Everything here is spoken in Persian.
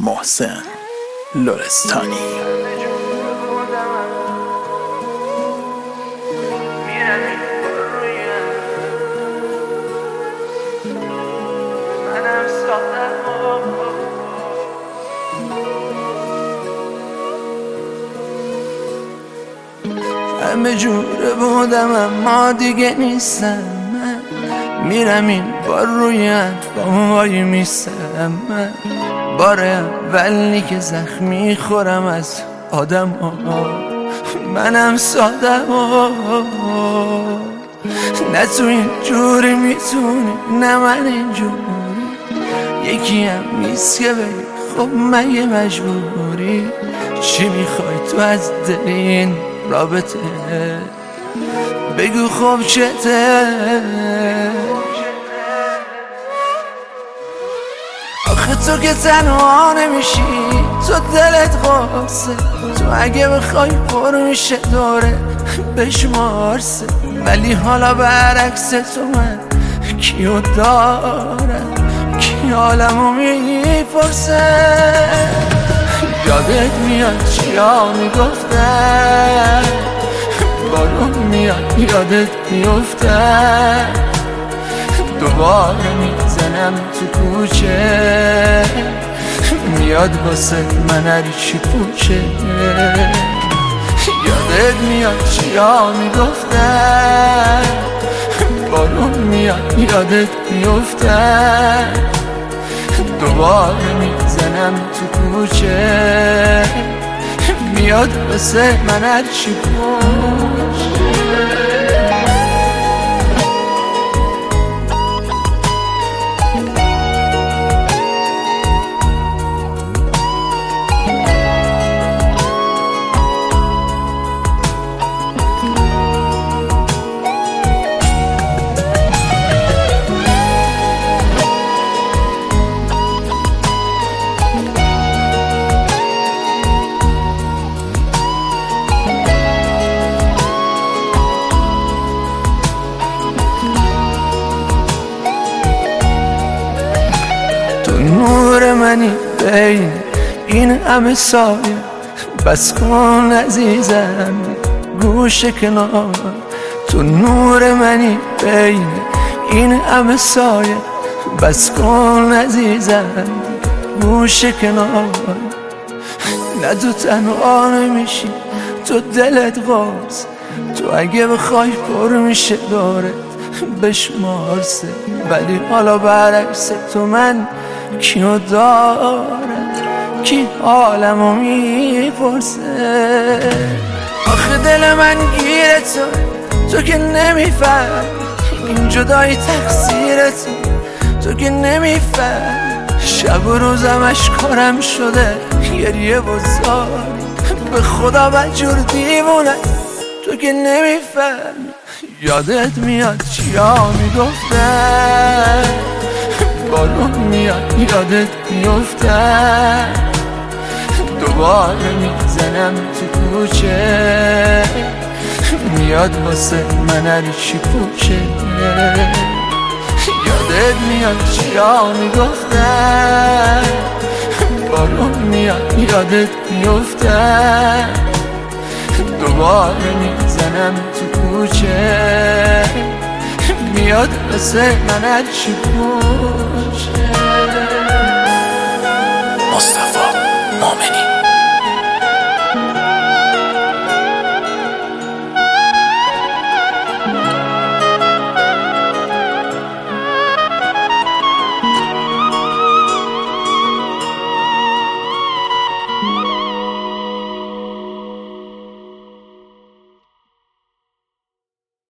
محسن لرستانی. همه جوره بودم اما دیگه نیستم من، میرم این بار روی انفام وای میستم من، بار اولی که زخم میخورم از آدم ها. منم سادم نه تو این جوری میتونی نه من این جوری، یکی هم نیست که بگی خب مگه مجبوری، چی میخوای تو از دل این رابطه، بگو خب چته. آخه تو که تنها نمیشی، تو دلت قاسه، تو اگه بخوای پر میشه دوره بشمارسه، ولی حالا برعکس تو من کیو دارم، کی حالمو میپرسه. یادت میاد چیا میگفتن، بارون میاد یادت میفتن، دوباره میزنم تو کوچه، میاد واسه من هرچی پوچه. یادت میاد چیا میگفتن، بارون میاد یادت میفتن، دوباره میزنم تو کوچه، میاد واسه من هرچی پوچه. نور منی بین این همه سایه، بس کن عزیزم گوش کنار، تو نور منی بین این همه سایه، بس کن عزیزم گوش کنار. نه تو تنها نمیشی، تو دلت قاس، تو اگه بخوای پر میشه دارت بشمارسه، ولی حالا برعکس تو من کیو دارم، کی حالمو میپرسه. آخه دل من گیره تو که نمیفهم، این جدایی تقصیر تو که نمیفهم، شب و روزم اشکارم شده گریه و زاری، به خدا بدجور دیوونه تو که نمیفهم. یادت میاد چیا میگفتن، بارون میاد یادت میفتن، دوباره میزنم تو کوچه، میاد واسه من هرچی پوچه. یادت میاد چیا میگفتن، بارون میاد یادت میفتن، دوباره میزنم تو کوچه، میاد واسه من هرچی پوچه. مصطفی مومنی.